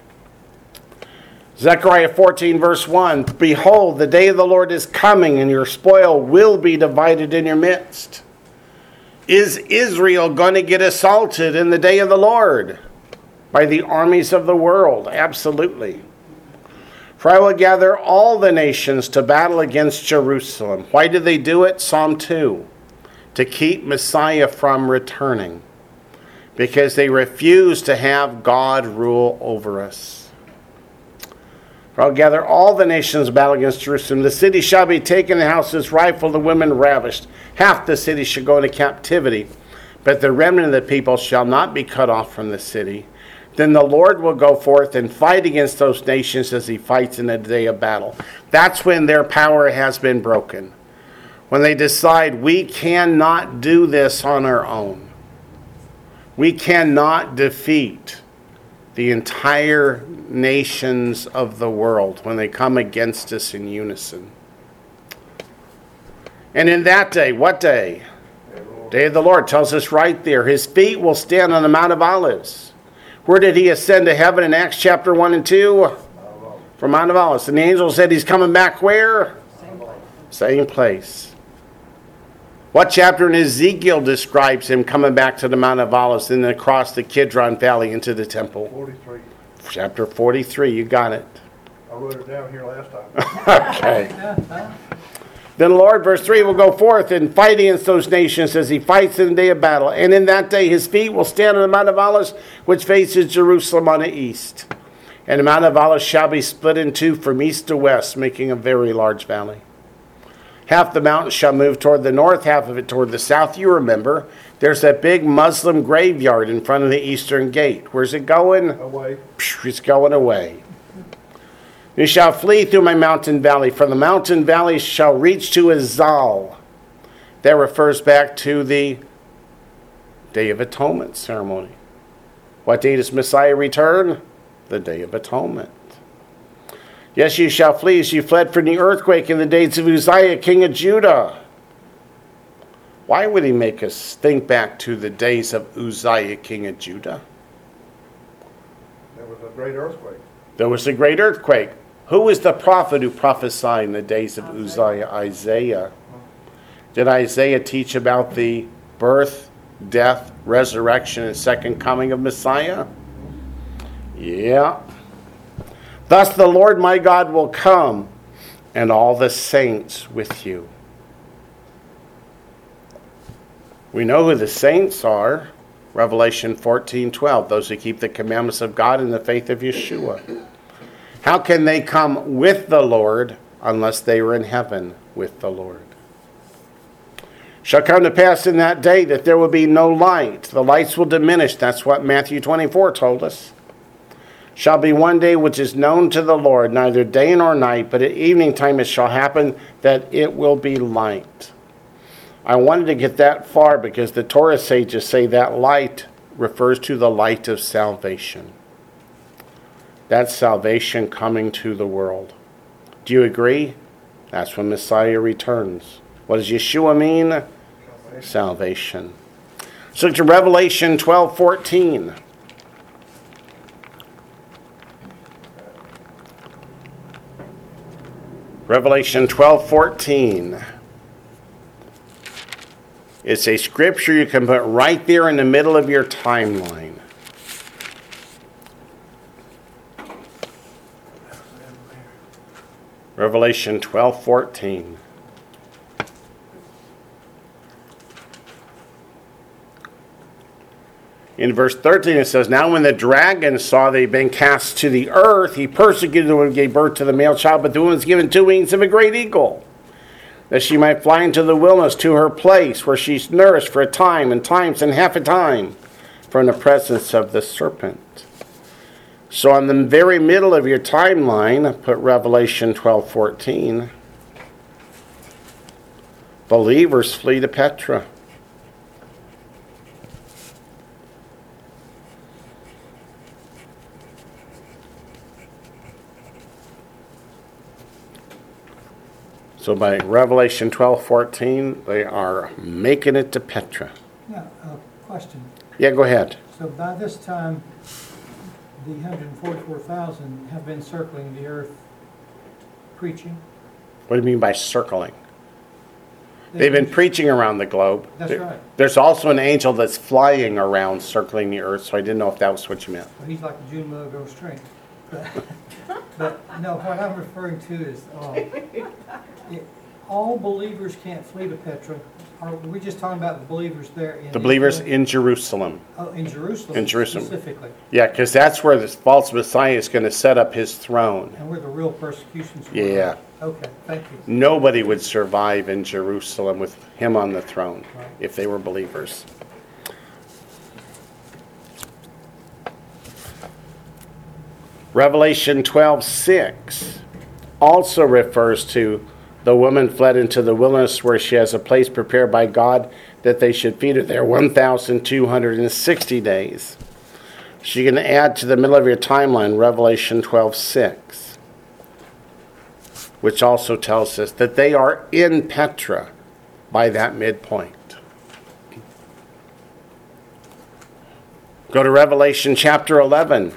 Zechariah 14, verse 1, behold, the day of the Lord is coming, and your spoil will be divided in your midst. Is Israel going to get assaulted in the day of the Lord by the armies of the world? Absolutely. For I will gather all the nations to battle against Jerusalem. Why did they do it? Psalm 2. To keep Messiah from returning. Because they refuse to have God rule over us. For I'll gather all the nations to battle against Jerusalem. The city shall be taken, the houses rifled, the women ravished. Half the city shall go into captivity. But the remnant of the people shall not be cut off from the city. Then the Lord will go forth and fight against those nations as he fights in the day of battle. That's when their power has been broken. When they decide we cannot do this on our own. We cannot defeat the entire nations of the world when they come against us in unison. And in that day, what day? Day of the Lord tells us right there. His feet will stand on the Mount of Olives. Where did he ascend to heaven in Acts chapter 1 and 2? From Mount of Olives. And the angel said he's coming back where? Same place. What chapter in Ezekiel describes him coming back to the Mount of Olives and then across the Kidron Valley into the temple? 43. Chapter 43, you got it. I wrote it down here last time. Okay. Then the Lord, verse 3, will go forth and fight against those nations as he fights in the day of battle. And in that day his feet will stand on the Mount of Olives, which faces Jerusalem on the east. And the Mount of Olives shall be split in two from east to west, making a very large valley. Half the mountain shall move toward the north, half of it toward the south. You remember, there's that big Muslim graveyard in front of the eastern gate. Where's it going? Away. It's going away. You shall flee through my mountain valley, for the mountain valley shall reach to Azal. That refers back to the Day of Atonement ceremony. What day does Messiah return? The Day of Atonement. Yes, you shall flee as you fled from the earthquake in the days of Uzziah, king of Judah. Why would he make us think back to the days of Uzziah, king of Judah? There was a great earthquake. There was a great earthquake. Who was the prophet who prophesied in the days of Uzziah? Isaiah. Did Isaiah teach about the birth, death, resurrection, and second coming of Messiah? Yeah. Thus the Lord my God will come, and all the saints with you. We know who the saints are. Revelation 14:12. Those who keep the commandments of God in the faith of Yeshua. How can they come with the Lord unless they were in heaven with the Lord? Shall come to pass in that day that there will be no light. The lights will diminish. That's what Matthew 24 told us. Shall be one day which is known to the Lord, neither day nor night, but at evening time it shall happen that it will be light. I wanted to get that far because the Torah sages say that light refers to the light of salvation. That's salvation coming to the world. Do you agree? That's when Messiah returns. What does Yeshua mean? Salvation. So look to Revelation 12:14. Revelation 12:14. It's a scripture you can put right there in the middle of your timeline. Revelation 12:14. In verse 13 it says, Now when the dragon saw they had been cast to the earth, he persecuted the woman and gave birth to the male child, but the woman was given 2 wings of a great eagle, that she might fly into the wilderness to her place, where she's nourished for a time, and times, and half a time, from the presence of the serpent. So on the very middle of your timeline, put Revelation 12:14. Believers flee to Petra. So by Revelation 12:14, they are making it to Petra. Now, question. Yeah, go ahead. So by this time, the 144,000 have been circling the earth preaching? What do you mean by circling? They've been preaching around the globe. That's right. There's also an angel that's flying around, circling the earth, so I didn't know if that was what you meant. Well, he's like a June logo string. But no, what I'm referring to is all believers can't flee to Petra. Are we just talking about the believers there? The believers in Jerusalem. Oh, in Jerusalem. In Jerusalem. Specifically. Yeah, because that's where this false Messiah is going to set up his throne. And where the real persecutions were. Yeah. Okay, thank you. Nobody would survive in Jerusalem with him on the throne Right. if they were believers. Revelation 12:6 also refers to the woman fled into the wilderness where she has a place prepared by God that they should feed her there 1,260 days. So you can add to the middle of your timeline Revelation 12:6, which also tells us that they are in Petra by that midpoint. Go to Revelation chapter 11,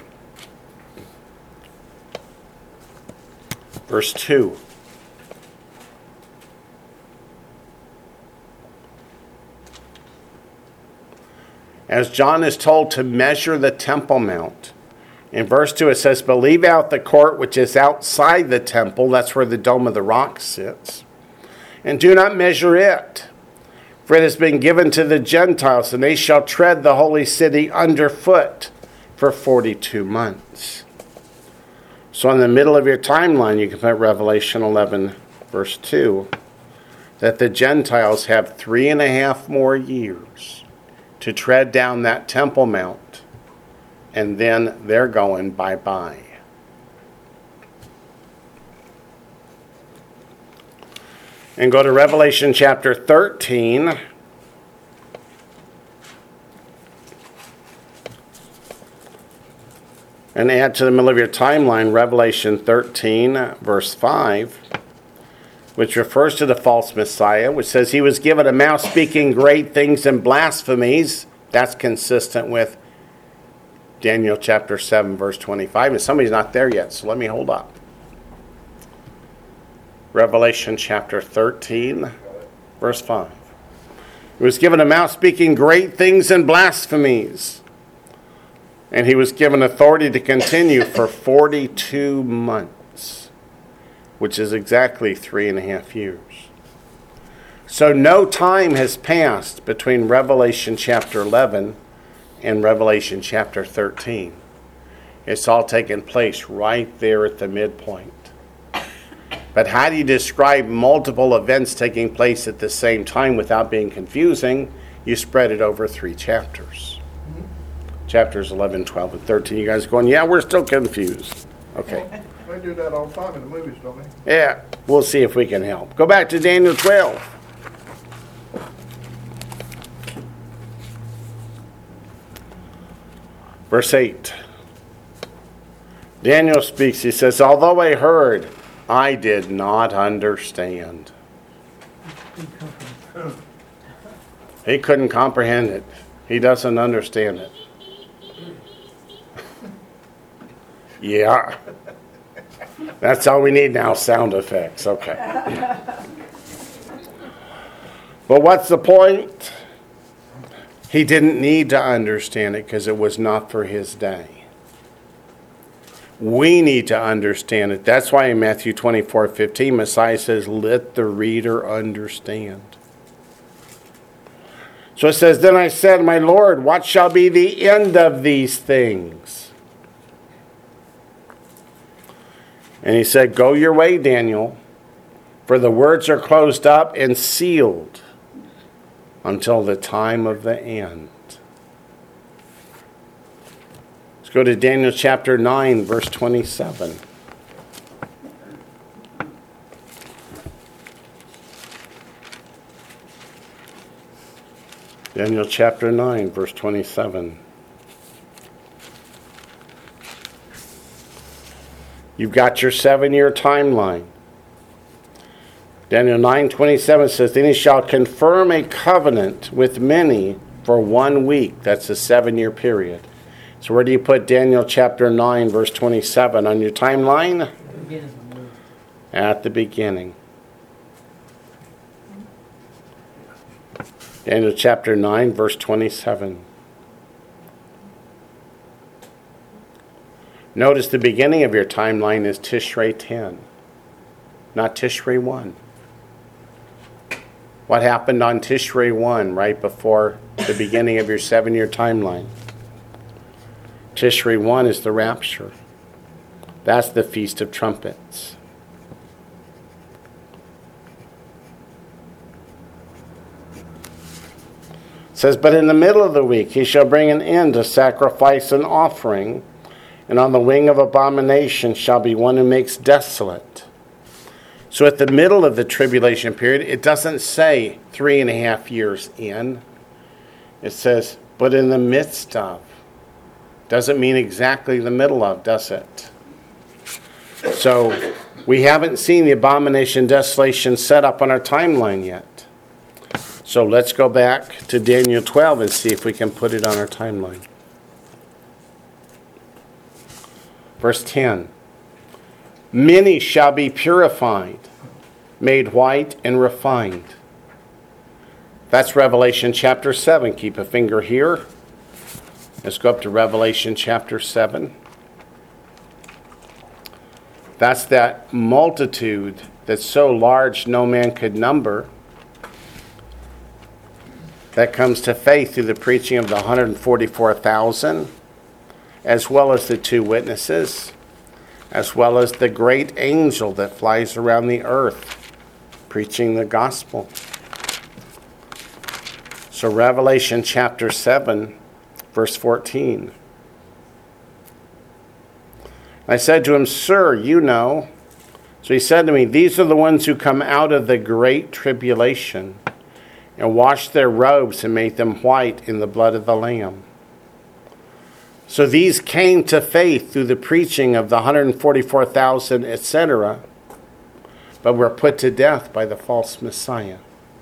verse 2. As John is told to measure the Temple Mount, in verse 2 it says, "But leave out the court which is outside the temple," that's where the Dome of the Rock sits, "and do not measure it. For it has been given to the Gentiles, and they shall tread the holy city underfoot for 42 months. So in the middle of your timeline, you can put Revelation 11, verse 2, that the Gentiles have 3.5 more years to tread down that Temple Mount, and then they're going bye-bye. And go to Revelation chapter 13. And add to the middle of your timeline Revelation 13, verse 5, which refers to the false Messiah, which says he was given a mouth speaking great things and blasphemies. That's consistent with Daniel chapter 7, verse 25. And somebody's not there yet, so let me hold up. Revelation chapter 13, verse 5. He was given a mouth speaking great things and blasphemies. And he was given authority to continue for 42 months, which is exactly 3.5 years. So no time has passed between Revelation chapter 11 and Revelation chapter 13. It's all taken place right there at the midpoint. But how do you describe multiple events taking place at the same time without being confusing? You spread it over 3 chapters. Chapters 11, 12, and 13. You guys going, yeah, we're still confused. Okay. They do that all the time in the movies, don't they? Yeah, we'll see if we can help. Go back to Daniel 12. Verse 8. Daniel speaks. He says, "Although I heard, I did not understand." He couldn't comprehend it. He doesn't understand it. Yeah. That's all we need now, sound effects. Okay. But what's the point? He didn't need to understand it because it was not for his day. We need to understand it. That's why in Matthew 24:15, Messiah says, "Let the reader understand." So it says, "Then I said, my Lord, what shall be the end of these things?" And he said, "Go your way, Daniel, for the words are closed up and sealed until the time of the end." Let's go to Daniel chapter 9, verse 27. Daniel chapter 9, verse 27. You've got your 7-year timeline. Daniel 9:27 says, "Then he shall confirm a covenant with many for 1 week." That's a 7-year period. So where do you put Daniel chapter 9, verse 27 on your timeline? At the beginning. Daniel chapter 9, verse 27. Notice the beginning of your timeline is Tishrei 10, not Tishrei 1. What happened on Tishrei 1 right before the beginning of your 7-year timeline? Tishrei 1 is the rapture. That's the Feast of Trumpets. It says, "But in the middle of the week he shall bring an end to sacrifice and offering, and on the wing of abomination shall be one who makes desolate." So at the middle of the tribulation period, it doesn't say 3.5 years in. It says, but in the midst of. Doesn't mean exactly the middle of, does it? So we haven't seen the abomination desolation set up on our timeline yet. So let's go back to Daniel 12 and see if we can put it on our timeline. Verse 10. Many shall be purified, made white and refined. That's Revelation chapter 7. Keep a finger here. Let's go up to Revelation chapter 7. That's that multitude that's so large no man could number, that comes to faith through the preaching of the 144,000, as well as the 2 witnesses, as well as the great angel that flies around the earth preaching the gospel. So Revelation chapter 7, verse 14. I said to him, Sir, you know. So he said to me, These are the ones who come out of the great tribulation and washed their robes and made them white in the blood of the Lamb. So these came to faith through the preaching of the 144,000, etc., but were put to death by the false Messiah.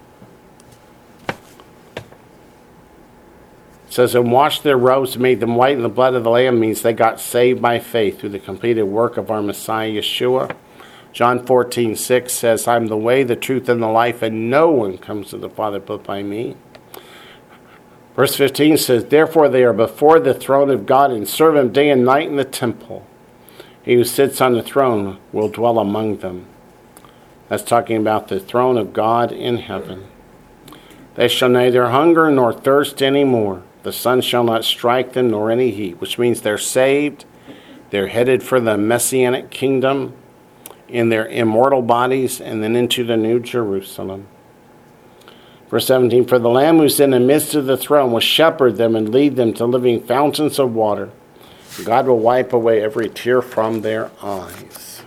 It says, and washed their robes and made them white in the blood of the Lamb, means they got saved by faith through the completed work of our Messiah, Yeshua. John 14:6 says, I'm the way, the truth, and the life, and no one comes to the Father but by me. Verse 15 says, Therefore they are before the throne of God and serve him day and night in the temple. He who sits on the throne will dwell among them. That's talking about the throne of God in heaven. They shall neither hunger nor thirst any more. The sun shall not strike them, nor any heat, which means they're saved. They're headed for the Messianic kingdom in their immortal bodies and then into the New Jerusalem. Verse 17, For the Lamb who's in the midst of the throne will shepherd them and lead them to living fountains of water. God will wipe away every tear from their eyes.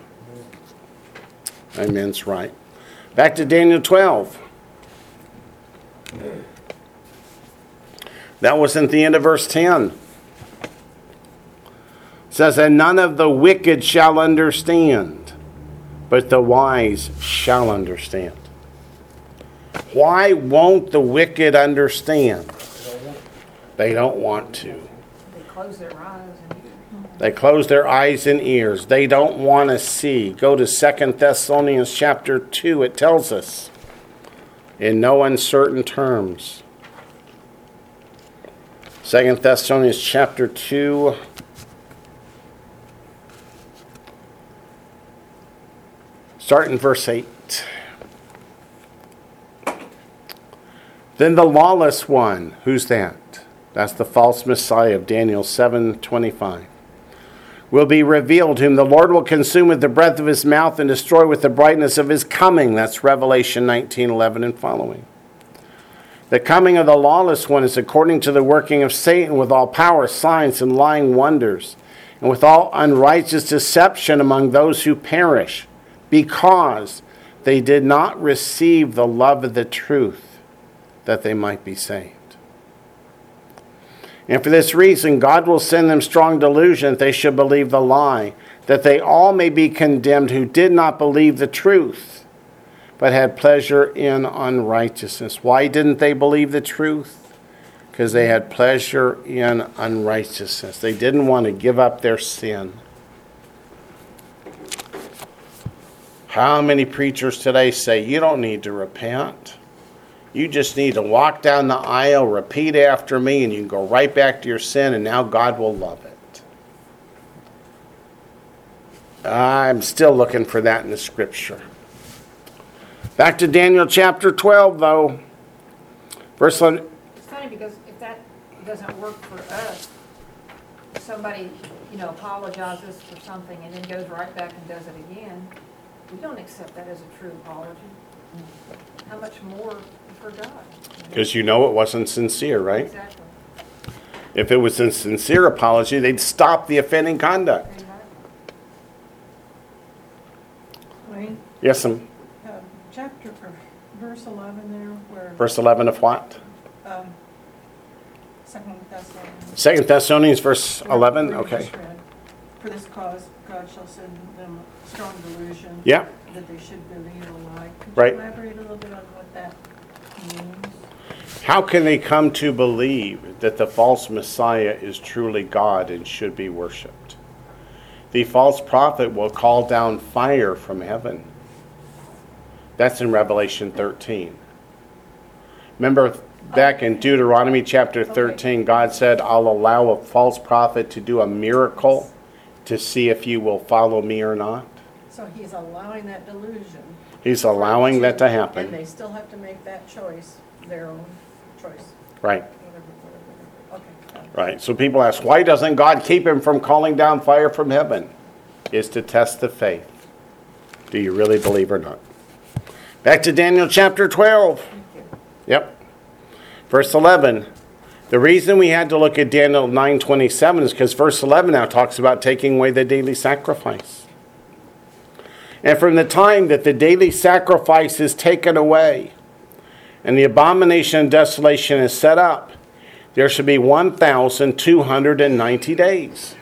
Amen's right. Back to Daniel 12. That wasn't the end of verse 10. It says, And none of the wicked shall understand, but the wise shall understand. Why won't the wicked understand? They don't want to. They close their eyes and They close their eyes and ears. They don't want to see. Go to 2 Thessalonians chapter 2. It tells us in no uncertain terms. 2 Thessalonians chapter 2. Start in verse 8. Then the lawless one, who's that? That's the false Messiah of Daniel 7:25. Will be revealed, whom the Lord will consume with the breath of his mouth and destroy with the brightness of his coming. That's Revelation 19:11 and following. The coming of the lawless one is according to the working of Satan with all power, signs, and lying wonders, and with all unrighteous deception among those who perish, because they did not receive the love of the truth, that they might be saved. And for this reason, God will send them strong delusion that they should believe the lie, that they all may be condemned who did not believe the truth, but had pleasure in unrighteousness. Why didn't they believe the truth? Because they had pleasure in unrighteousness. They didn't want to give up their sin. How many preachers today say, you don't need to repent? You just need to walk down the aisle, repeat after me, and you can go right back to your sin, and now God will love it. I'm still looking for that in the scripture. Back to Daniel chapter 12, though. Verse 1. It's funny because if that doesn't work for us, if somebody, apologizes for something and then goes right back and does it again, we don't accept that as a true apology. How much more for God? Because it wasn't sincere, right? Exactly. If it was a sincere apology, they'd stop the offending conduct. Exactly. Wayne, Yes, ma'am. chapter, or verse 11 there, where Verse 11 of what? Second Thessalonians. 2 Thessalonians verse 11, Where you okay. just read, for this cause, God shall send them a strong delusion. Yeah. That they should believe a lie. Could Right. you elaborate a little bit on what that means? How can they come to believe that the false Messiah is truly God and should be worshipped? The false prophet will call down fire from heaven. That's in Revelation 13. Remember back in Deuteronomy chapter 13, God said, I'll allow a false prophet to do a miracle to see if you will follow me or not. So he's allowing that delusion. He's allowing that to And happen. they still have to make that choice, their own choice. Right, Okay. right. So people ask, why doesn't God keep him from calling down fire from heaven? Is to test the faith. Do you really believe or not? Back to Daniel chapter 12. Yep. Verse 11. The reason we had to look at Daniel 9:27 is because verse 11 now talks about taking away the daily sacrifice. And from the time that the daily sacrifice is taken away and the abomination of desolation is set up, there should be 1,290 days.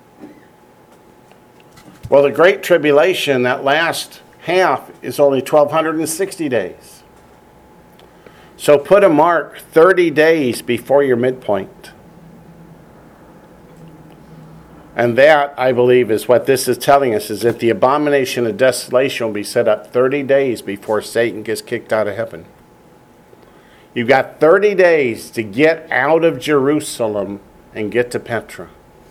Well, the Great Tribulation, that last half, is only 1,260 days. So put a mark 30 days before your midpoint. And that, I believe, is what this is telling us, is that the abomination of desolation will be set up 30 days before Satan gets kicked out of heaven. You've got 30 days to get out of Jerusalem and get to Petra.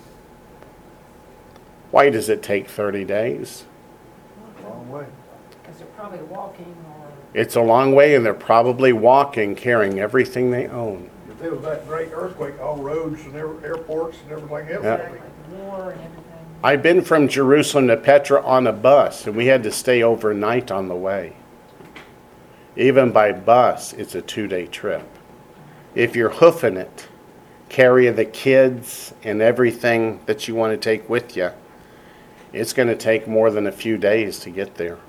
Why does it take 30 days? Long way. Because they're probably walking or. It's a long way, and they're probably walking, carrying everything they own. If there was that great earthquake, all roads and airports and everything else. Yeah. Like war and everything. I've been from Jerusalem to Petra on a bus, and we had to stay overnight on the way. Even by bus, it's a 2-day trip. If you're hoofing it, carrying the kids and everything that you want to take with you, it's going to take more than a few days to get there.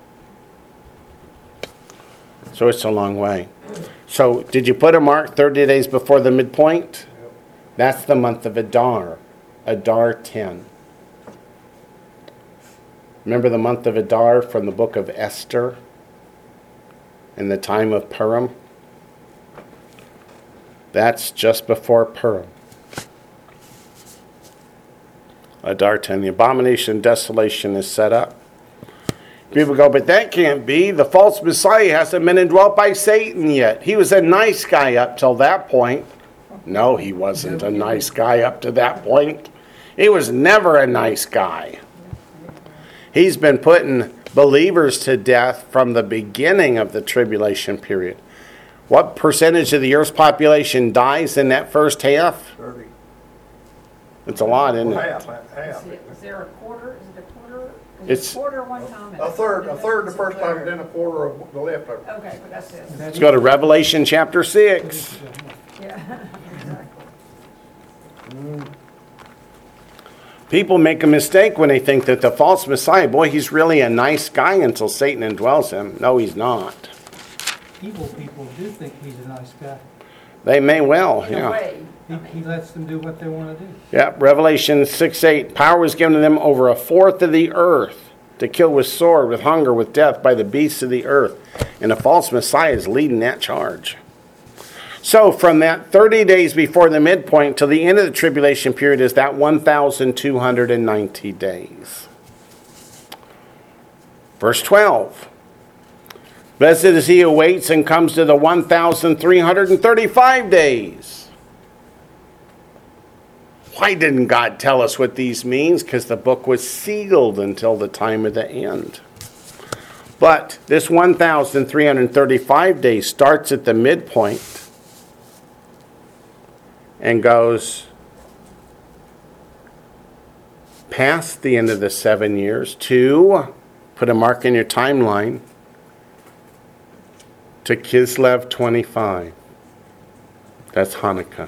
So it's a long way. So did you put a mark 30 days before the midpoint? Yep. That's the month of Adar. Adar 10. Remember the month of Adar from the book of Esther? In the time of Purim? That's just before Purim. Adar 10. The abomination of desolation is set up. People go, but that can't be. The false Messiah hasn't been indwelt by Satan yet. He was a nice guy up till that point. No, he wasn't a nice guy up to that point. He was never a nice guy. He's been putting believers to death from the beginning of the tribulation period. What percentage of the earth's population dies in that first half? 30. It's a lot, isn't it? Half. Is there a quarter? Is it a quarter? It's- Is it a quarter one time? A third the first time, and then a quarter of the leftover. Okay, but that's it. Let's go to Revelation chapter 6. Yeah, exactly. People make a mistake when they think that the false Messiah, boy, he's really a nice guy until Satan indwells him. No, he's not. Evil people do think he's a nice guy. They may well, In a yeah. way. He lets them do what they want to do. Yeah, Revelation 6:8. Power was given to them over a fourth of the earth to kill with sword, with hunger, with death by the beasts of the earth. And the false Messiah is leading that charge. So from that 30 days before the midpoint to the end of the tribulation period is that 1,290 days. Verse 12. Blessed is he who waits and comes to the 1,335 days. Why didn't God tell us what these means? Because the book was sealed until the time of the end. But this 1,335 days starts at the midpoint and goes past the end of the 7 years to, put a mark in your timeline, to Kislev 25. That's Hanukkah.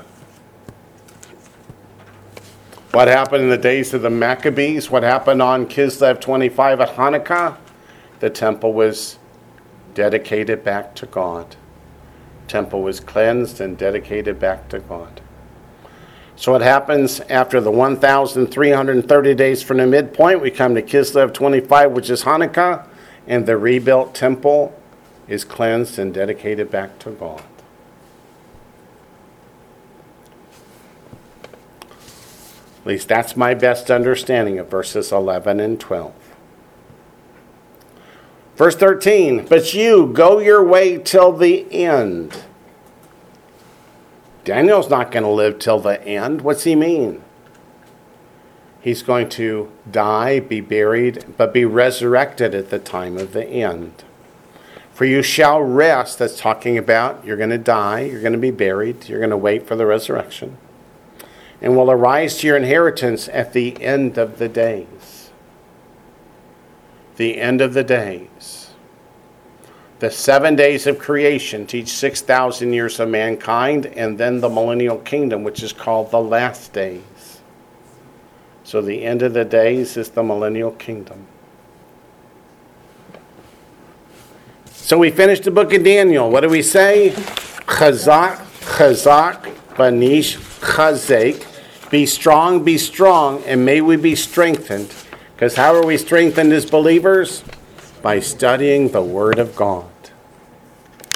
What happened in the days of the Maccabees? What happened on Kislev 25 at Hanukkah? The temple was dedicated back to God. Temple was cleansed and dedicated back to God. So what happens after the 1,330 days from the midpoint? We come to Kislev 25, which is Hanukkah, and the rebuilt temple is cleansed and dedicated back to God. At least that's my best understanding of verses 11 and 12. Verse 13, but you go your way till the end. Daniel's not going to live till the end. What's he mean? He's going to die, be buried, but be resurrected at the time of the end. For you shall rest. That's talking about you're going to die, you're going to be buried, you're going to wait for the resurrection, and will arise to your inheritance at the end of the days. The end of the days. The 7 days of creation teach 6,000 years of mankind, and then the millennial kingdom, which is called the last days. So the end of the days is the millennial kingdom. So we finished the book of Daniel. What do we say? Chazak, banish, chazek. Be strong, and may we be strengthened. Because how are we strengthened as believers? By studying the Word of God.